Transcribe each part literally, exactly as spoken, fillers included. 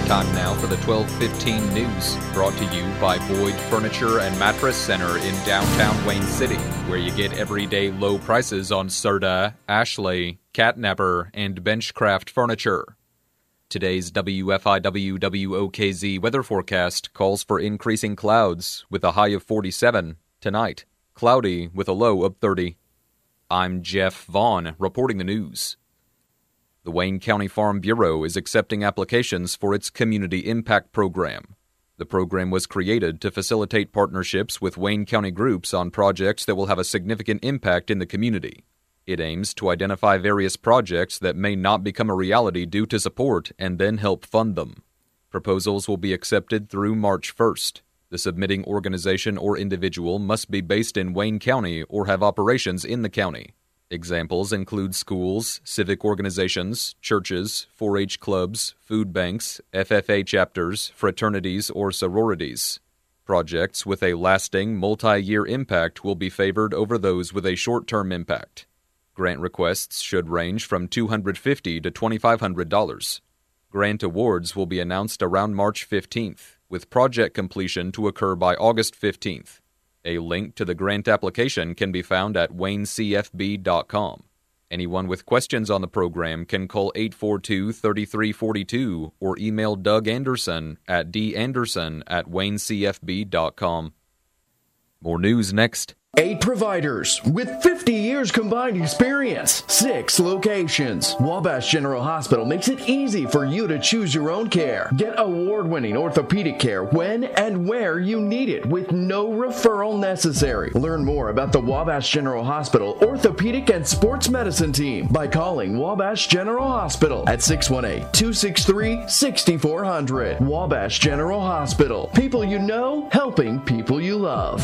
Time now for the twelve fifteen news, brought to you by Boyd Furniture and Mattress Center in downtown Wayne City, where you get everyday low prices on Serta, Ashley, Catnapper, and Benchcraft furniture. Today's W F I W W O K Z weather forecast calls for increasing clouds with a high of forty-seven. Tonight, cloudy with a low of thirty. I'm Jeff Vaughn, reporting the news. The Wayne County Farm Bureau is accepting applications for its Community Impact Program. The program was created to facilitate partnerships with Wayne County groups on projects that will have a significant impact in the community. It aims to identify various projects that may not become a reality due to support and then help fund them. Proposals will be accepted through March first. The submitting organization or individual must be based in Wayne County or have operations in the county. Examples include schools, civic organizations, churches, four H clubs, food banks, F F A chapters, fraternities, or sororities. Projects with a lasting, multi-year impact will be favored over those with a short-term impact. Grant requests should range from two hundred fifty dollars to two thousand five hundred dollars. Grant awards will be announced around March fifteenth, with project completion to occur by August fifteenth. A link to the grant application can be found at wayne c f b dot com. Anyone with questions on the program can call eight four two, three three four two or email Doug Anderson at d anderson at wayne c f b dot com. More news next. Eight providers with fifty years combined experience. Six locations. Wabash General Hospital makes it easy for you to choose your own care. Get award-winning orthopedic care when and where you need it with no referral necessary. Learn more about the Wabash General Hospital Orthopedic and Sports Medicine Team by calling Wabash General Hospital at six one eight, two six three, six four zero zero. Wabash General Hospital. People you know, helping people you love.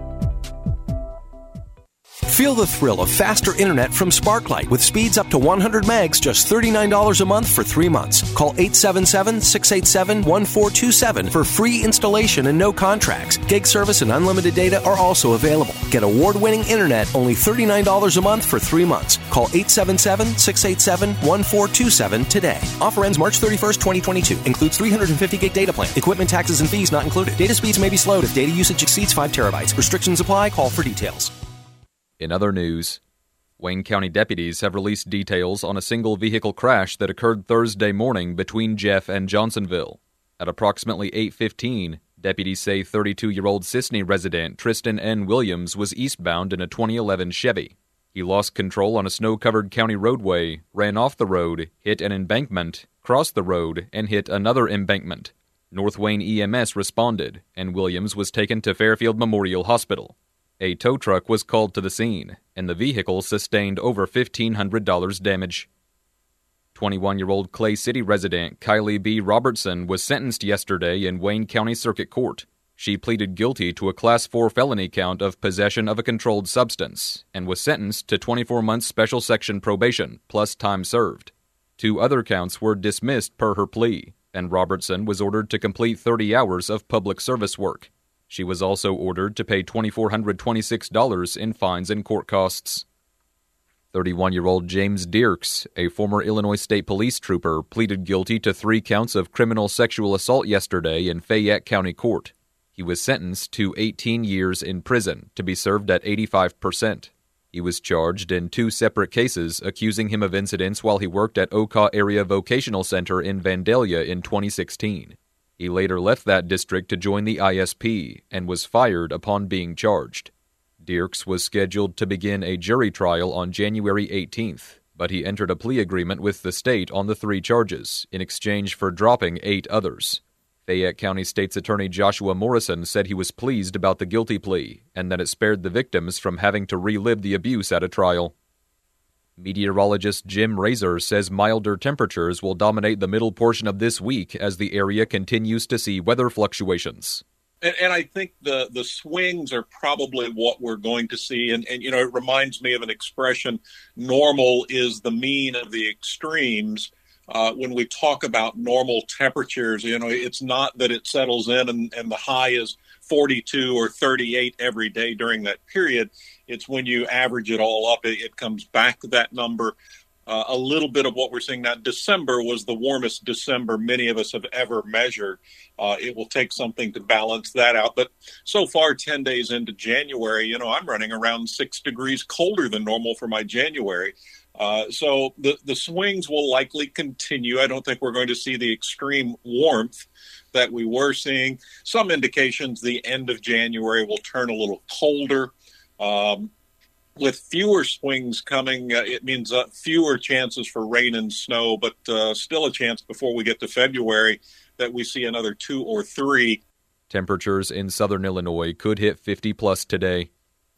Feel the thrill of faster internet from Sparklight with speeds up to one hundred megs, just thirty-nine dollars a month for three months. Call eight seven seven, six eight seven, one four two seven for free installation and no contracts. Gig service and unlimited data are also available. Get award-winning internet, only thirty-nine dollars a month for three months. Call eight seven seven, six eight seven, one four two seven today. Offer ends March thirty-first, twenty twenty-two. Includes three hundred fifty gig data plan. Equipment, taxes, and fees not included. Data speeds may be slowed if data usage exceeds five terabytes. Restrictions apply. Call for details. In other news, Wayne County deputies have released details on a single vehicle crash that occurred Thursday morning between Jeff and Johnsonville. At approximately eight fifteen, deputies say thirty-two-year-old Sisney resident Tristan N. Williams was eastbound in a twenty eleven Chevy. He lost control on a snow-covered county roadway, ran off the road, hit an embankment, crossed the road, and hit another embankment. North Wayne E M S responded, and Williams was taken to Fairfield Memorial Hospital. A tow truck was called to the scene, and the vehicle sustained over fifteen hundred dollars damage. twenty-one-year-old Clay City resident Kylie B. Robertson was sentenced yesterday in Wayne County Circuit Court. She pleaded guilty to a Class four felony count of possession of a controlled substance and was sentenced to twenty-four months special section probation plus time served. Two other counts were dismissed per her plea, and Robertson was ordered to complete thirty hours of public service work. She was also ordered to pay two thousand four hundred twenty-six dollars in fines and court costs. thirty-one-year-old James Dierks, a former Illinois State Police trooper, pleaded guilty to three counts of criminal sexual assault yesterday in Fayette County Court. He was sentenced to eighteen years in prison to be served at eighty-five percent. He was charged in two separate cases, accusing him of incidents while he worked at Okaw Area Vocational Center in Vandalia in twenty sixteen. He later left that district to join the I S P and was fired upon being charged. Dierks was scheduled to begin a jury trial on January eighteenth, but he entered a plea agreement with the state on the three charges in exchange for dropping eight others. Fayette County State's Attorney Joshua Morrison said he was pleased about the guilty plea and that it spared the victims from having to relive the abuse at a trial. Meteorologist Jim Razor says milder temperatures will dominate the middle portion of this week as the area continues to see weather fluctuations. And, and I think the, the swings are probably what we're going to see. And, and, you know, it reminds me of an expression, normal is the mean of the extremes. Uh, when we talk about normal temperatures, you know, it's not that it settles in and, and the high is forty-two or thirty-eight every day during that period. It's when you average it all up, it, it comes back to that number. uh, a little bit of what we're seeing now. December was the warmest December many of us have ever measured. Uh, it will take something to balance that out. But so far, ten days into January, you know, I'm running around six degrees colder than normal for my January. Uh, so the, the swings will likely continue. I don't think we're going to see the extreme warmth that we were seeing. Some indications the end of January will turn a little colder. Um, with fewer swings coming, uh, it means uh, fewer chances for rain and snow, but uh, still a chance before we get to February that we see another two or three. Temperatures in southern Illinois could hit fifty plus today.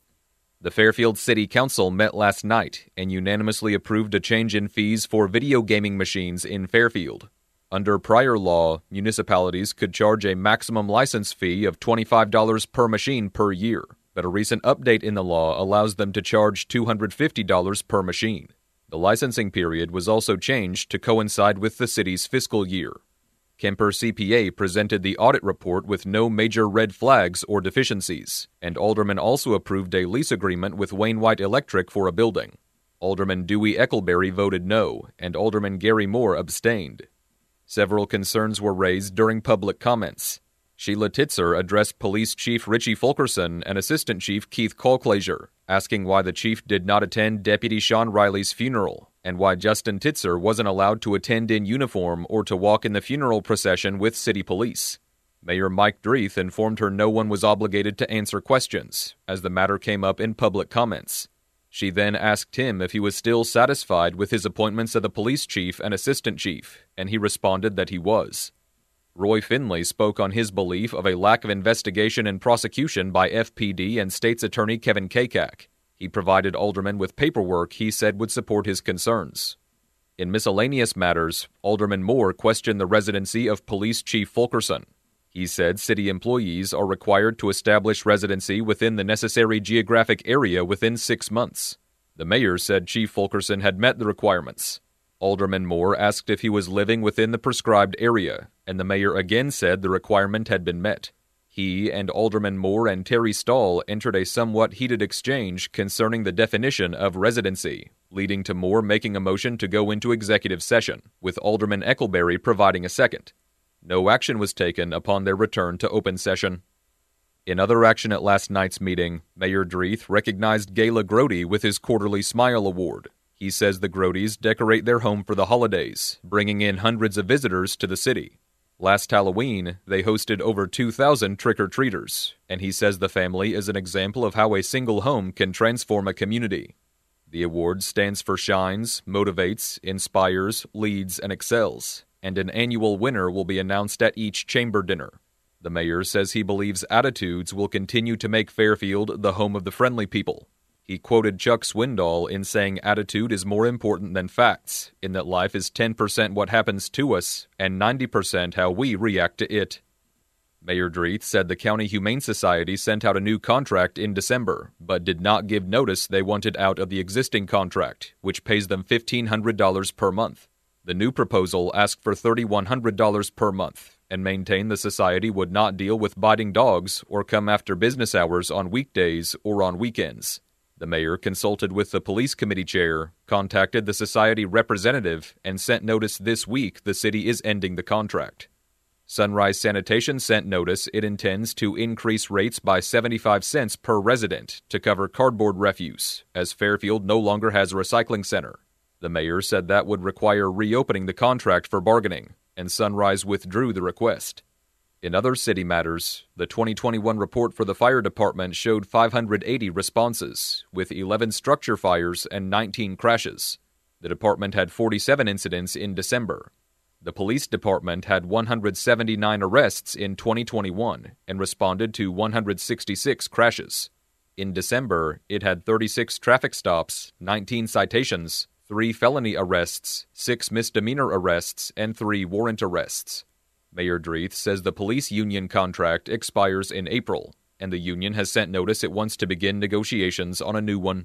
The Fairfield City Council met last night and unanimously approved a change in fees for video gaming machines in Fairfield. Under prior law, municipalities could charge a maximum license fee of twenty-five dollars per machine per year, but a recent update in the law allows them to charge two hundred fifty dollars per machine. The licensing period was also changed to coincide with the city's fiscal year. Kemper C P A presented the audit report with no major red flags or deficiencies, and Alderman also approved a lease agreement with Wainwright Electric for a building. Alderman Dewey Eckelberry voted no, and Alderman Gary Moore abstained. Several concerns were raised during public comments. Sheila Titzer addressed Police Chief Richie Fulkerson and Assistant Chief Keith Colclaser, asking why the chief did not attend Deputy Sean Riley's funeral, and why Justin Titzer wasn't allowed to attend in uniform or to walk in the funeral procession with city police. Mayor Mike Dreeth informed her no one was obligated to answer questions, as the matter came up in public comments. She then asked him if he was still satisfied with his appointments of the police chief and assistant chief, and he responded that he was. Roy Finley spoke on his belief of a lack of investigation and prosecution by F P D and State's Attorney Kevin Kakak. He provided Alderman with paperwork he said would support his concerns. In miscellaneous matters, Alderman Moore questioned the residency of Police Chief Fulkerson. He said city employees are required to establish residency within the necessary geographic area within six months. The mayor said Chief Fulkerson had met the requirements. Alderman Moore asked if he was living within the prescribed area, and the mayor again said the requirement had been met. He and Alderman Moore and Terry Stahl entered a somewhat heated exchange concerning the definition of residency, leading to Moore making a motion to go into executive session, with Alderman Eckelberry providing a second. No action was taken upon their return to open session. In other action at last night's meeting, Mayor Dreeth recognized Gayla Grody with his quarterly Smile Award. He says the Grodys decorate their home for the holidays, bringing in hundreds of visitors to the city. Last Halloween, they hosted over two thousand trick-or-treaters, and he says the family is an example of how a single home can transform a community. The award stands for shines, motivates, inspires, leads, and excels, and an annual winner will be announced at each chamber dinner. The mayor says he believes attitudes will continue to make Fairfield the home of the friendly people. He quoted Chuck Swindoll in saying attitude is more important than facts, in that life is ten percent what happens to us and ninety percent how we react to it. Mayor Dreeth said the County Humane Society sent out a new contract in December, but did not give notice they wanted out of the existing contract, which pays them fifteen hundred dollars per month. The new proposal asked for three thousand one hundred dollars per month and maintained the society would not deal with biting dogs or come after business hours on weekdays or on weekends. The mayor consulted with the police committee chair, contacted the society representative, and sent notice this week the city is ending the contract. Sunrise Sanitation sent notice it intends to increase rates by seventy-five cents per resident to cover cardboard refuse, as Fairfield no longer has a recycling center. The mayor said that would require reopening the contract for bargaining, and Sunrise withdrew the request. In other city matters, the twenty twenty-one report for the fire department showed five hundred eighty responses, with eleven structure fires and nineteen crashes. The department had forty-seven incidents in December. The police department had one hundred seventy-nine arrests in twenty twenty-one and responded to one hundred sixty-six crashes. In December, it had thirty-six traffic stops, nineteen citations, three felony arrests, six misdemeanor arrests, and three warrant arrests. Mayor Dreeth says the police union contract expires in April, and the union has sent notice it wants to begin negotiations on a new one.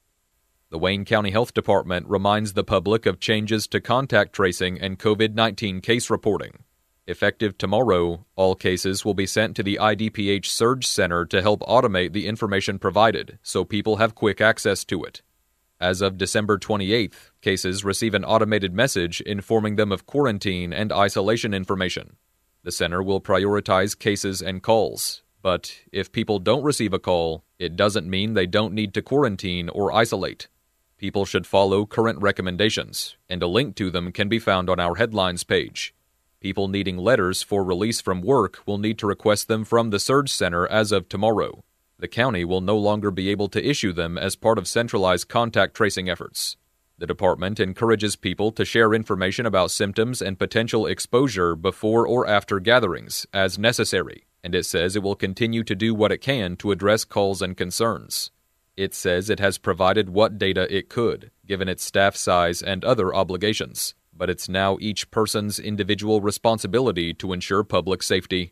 The Wayne County Health Department reminds the public of changes to contact tracing and covid nineteen case reporting. Effective tomorrow, all cases will be sent to the I D P H Surge Center to help automate the information provided so people have quick access to it. As of December twenty-eighth, Cases receive an automated message informing them of quarantine and isolation information. The center will prioritize cases and calls, but if people don't receive a call, it doesn't mean they don't need to quarantine or isolate. People should follow current recommendations, and a link to them can be found on our headlines page. People needing letters for release from work will need to request them from the Surge Center as of tomorrow. The county will no longer be able to issue them as part of centralized contact tracing efforts. The department encourages people to share information about symptoms and potential exposure before or after gatherings, as necessary, and it says it will continue to do what it can to address calls and concerns. It says it has provided what data it could, given its staff size and other obligations, but it's now each person's individual responsibility to ensure public safety.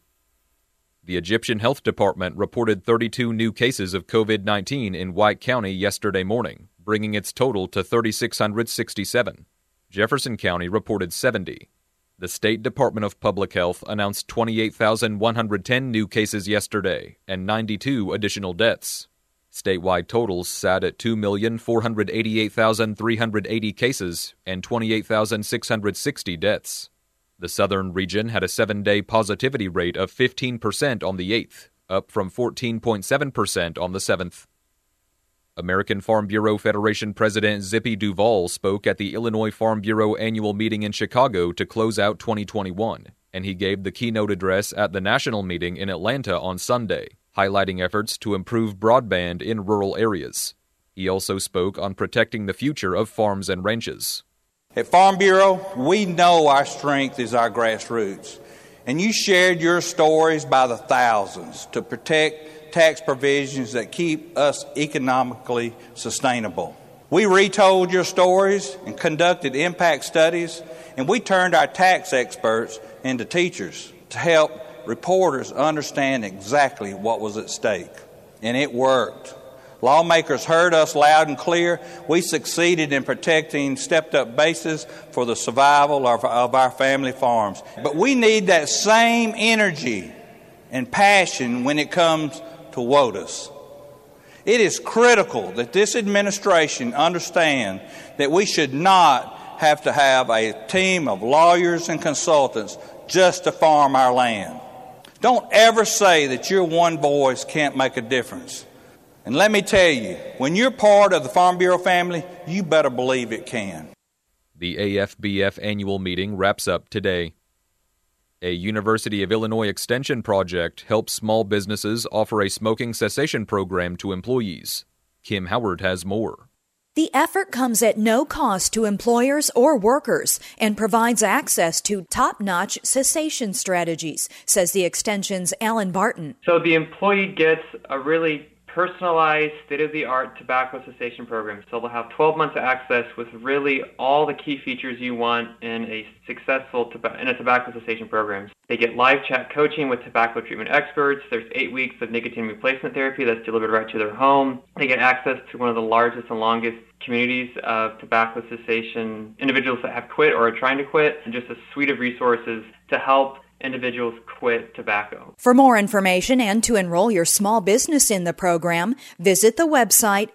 The Egyptian Health Department reported thirty-two new cases of covid nineteen in White County yesterday morning, bringing its total to three thousand six hundred sixty-seven. Jefferson County reported seventy. The State Department of Public Health announced twenty-eight thousand one hundred ten new cases yesterday and ninety-two additional deaths. Statewide totals sat at two million four hundred eighty-eight thousand three hundred eighty cases and twenty-eight thousand six hundred sixty deaths. The southern region had a seven-day positivity rate of fifteen percent on the eighth, up from fourteen point seven percent on the seventh. American Farm Bureau Federation President Zippy Duvall spoke at the Illinois Farm Bureau annual meeting in Chicago to close out twenty twenty-one, and he gave the keynote address at the national meeting in Atlanta on Sunday, highlighting efforts to improve broadband in rural areas. He also spoke on protecting the future of farms and ranches. At Farm Bureau, we know our strength is our grassroots, and you shared your stories by the thousands to protect tax provisions that keep us economically sustainable. We retold your stories and conducted impact studies, and we turned our tax experts into teachers to help reporters understand exactly what was at stake. And it worked. Lawmakers heard us loud and clear. We succeeded in protecting stepped-up bases for the survival of, of our family farms. But we need that same energy and passion when it comes to WOTUS. It is critical that this administration understand that we should not have to have a team of lawyers and consultants just to farm our land. Don't ever say that your one voice can't make a difference. And let me tell you, when you're part of the Farm Bureau family, you better believe it can. The A F B F annual meeting wraps up today. A University of Illinois Extension project helps small businesses offer a smoking cessation program to employees. Kim Howard has more. The effort comes at no cost to employers or workers and provides access to top-notch cessation strategies, says the Extension's Alan Barton. So the employee gets a really personalized, state-of-the-art tobacco cessation program. So they'll have twelve months of access with really all the key features you want in a successful toba- in a tobacco cessation program. They get live chat coaching with tobacco treatment experts. There's eight weeks of nicotine replacement therapy that's delivered right to their home. They get access to one of the largest and longest communities of tobacco cessation individuals that have quit or are trying to quit, and just a suite of resources to help individuals quit tobacco. For more information and to enroll your small business in the program, visit the website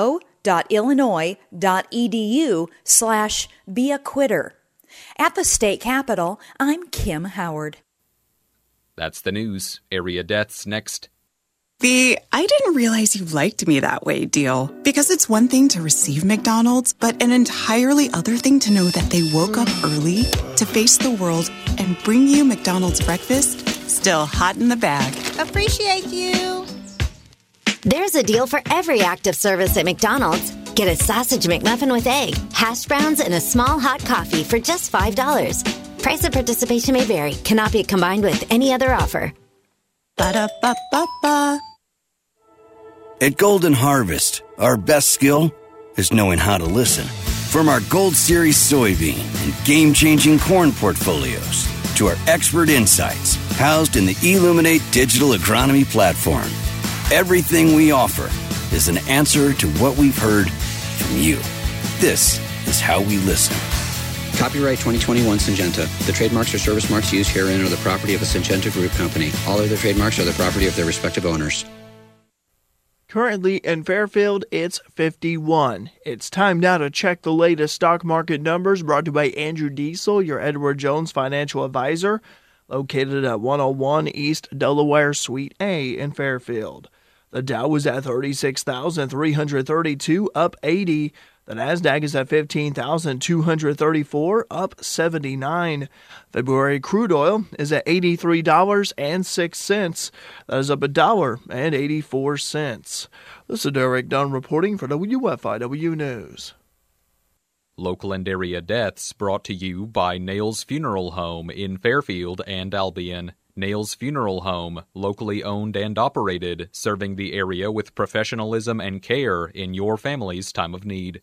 go.illinois.edu slash be a quitter. At the state capitol, I'm Kim Howard. That's the news. Area deaths next. The I didn't realize you liked me that way deal. Because it's one thing to receive McDonald's, but an entirely other thing to know that they woke up early to face the world and bring you McDonald's breakfast still hot in the bag. Appreciate you. There's a deal for every act of service at McDonald's. Get a sausage McMuffin with egg, hash browns, and a small hot coffee for just five dollars. Price of participation may vary. Cannot be combined with any other offer. Ba-da-ba-ba-ba. At Golden Harvest, our best skill is knowing how to listen. From our Gold Series soybean and game-changing corn portfolios to our expert insights housed in the Illuminate digital agronomy platform, everything we offer is an answer to what we've heard from you. This is how we listen. Copyright twenty twenty-one Syngenta. The trademarks or service marks used herein are the property of a Syngenta Group company. All other trademarks are the property of their respective owners. Currently in Fairfield, it's fifty-one. It's time now to check the latest stock market numbers, brought to you by Andrew Diesel, your Edward Jones financial advisor, located at one oh one East Delaware Suite A in Fairfield. The Dow was at thirty-six thousand three hundred thirty-two, up eighty. The Nasdaq is at fifteen thousand two hundred thirty-four, up seventy-nine. February crude oil is at eighty-three dollars and six cents. That is up a dollar and eighty-four cents. This is Derek Dunn reporting for W F I W News. Local and area deaths brought to you by Nails Funeral Home in Fairfield and Albion. Nails Funeral Home, locally owned and operated, serving the area with professionalism and care in your family's time of need.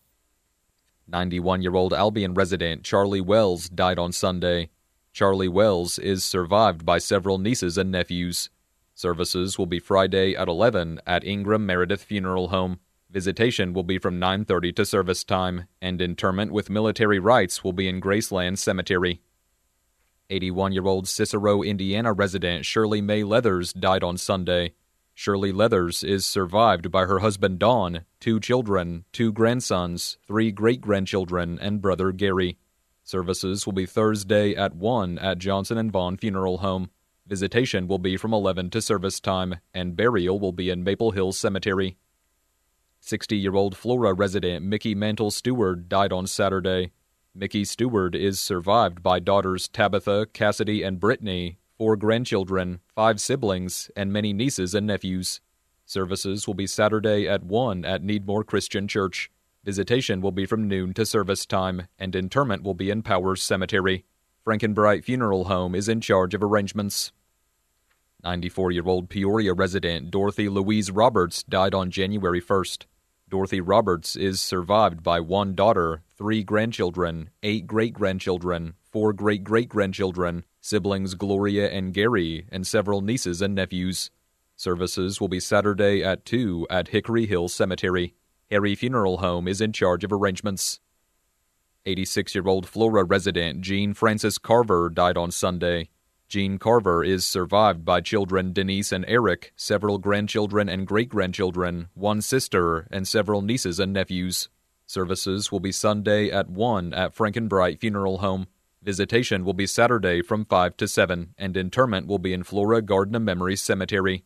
ninety-one-year-old Albion resident Charlie Wells died on Sunday. Charlie Wells is survived by several nieces and nephews. Services will be Friday at eleven at Ingram Meredith Funeral Home. Visitation will be from nine thirty to service time, and interment with military rites will be in Graceland Cemetery. eighty-one-year-old Cicero, Indiana resident Shirley Mae Leathers died on Sunday. Shirley Leathers is survived by her husband Don, two children, two grandsons, three great-grandchildren, and brother Gary. Services will be Thursday at one at Johnson and Vaughn Funeral Home. Visitation will be from eleven to service time, and burial will be in Maple Hill Cemetery. sixty-year-old Flora resident Mickey Mantle Stewart died on Saturday. Mickey Stewart is survived by daughters Tabitha, Cassidy, and Brittany, four grandchildren, five siblings, and many nieces and nephews. Services will be Saturday at one at Needmore Christian Church. Visitation will be from noon to service time, and interment will be in Powers Cemetery. Frankenbright Funeral Home is in charge of arrangements. ninety-four-year-old Peoria resident Dorothy Louise Roberts died on January first. Dorothy Roberts is survived by one daughter, three grandchildren, eight great-grandchildren, four great-great-grandchildren, siblings Gloria and Gary, and several nieces and nephews. Services will be Saturday at two at Hickory Hill Cemetery. Harry Funeral Home is in charge of arrangements. eighty-six-year-old Flora resident Jean Frances Carver died on Sunday. Jean Carver is survived by children Denise and Eric, several grandchildren and great-grandchildren, one sister, and several nieces and nephews. Services will be Sunday at one at Frankenbright Funeral Home. Visitation will be Saturday from five to seven, and interment will be in Flora Garden of Memory Cemetery.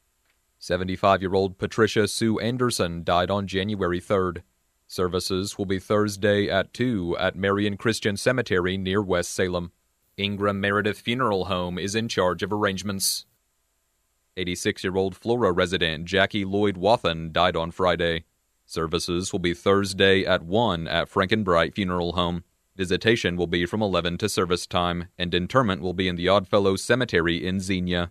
seventy-five-year-old Patricia Sue Anderson died on January third. Services will be Thursday at two at Marion Christian Cemetery near West Salem. Ingram Meredith Funeral Home is in charge of arrangements. eighty-six-year-old Flora resident Jackie Lloyd Wathen died on Friday. Services will be Thursday at one at Frankenbright Funeral Home. Visitation will be from eleven to service time, and interment will be in the Oddfellows Cemetery in Xenia.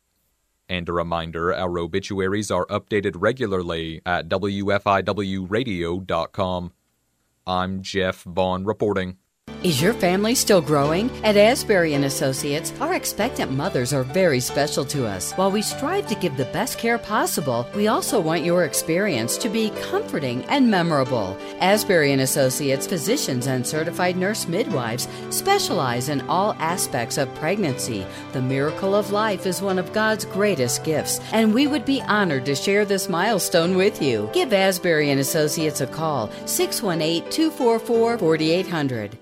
And a reminder, our obituaries are updated regularly at W F I W radio dot com. I'm Jeff Vaughn reporting. Is your family still growing? At Asbury and Associates, our expectant mothers are very special to us. While we strive to give the best care possible, we also want your experience to be comforting and memorable. Asbury and Associates physicians and certified nurse midwives specialize in all aspects of pregnancy. The miracle of life is one of God's greatest gifts, and we would be honored to share this milestone with you. Give Asbury and Associates a call, six one eight, two four four, four eight zero zero.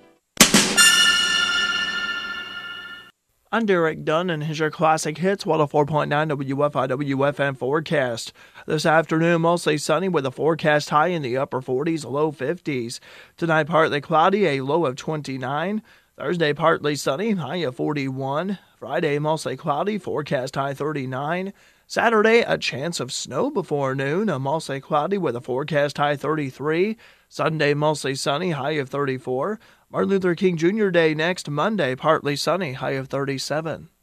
I'm Derek Dunn, and here's your classic hits one oh four point nine W F I W F M forecast. This afternoon, mostly sunny with a forecast high in the upper forties, low fifties. Tonight, partly cloudy, a low of twenty-nine. Thursday, partly sunny, high of forty-one. Friday, mostly cloudy, forecast high thirty-nine. Saturday, a chance of snow before noon, a mostly cloudy with a forecast high thirty-three. Sunday, mostly sunny, high of thirty-four. Martin Luther King Junior Day next Monday, partly sunny, high of thirty-seven.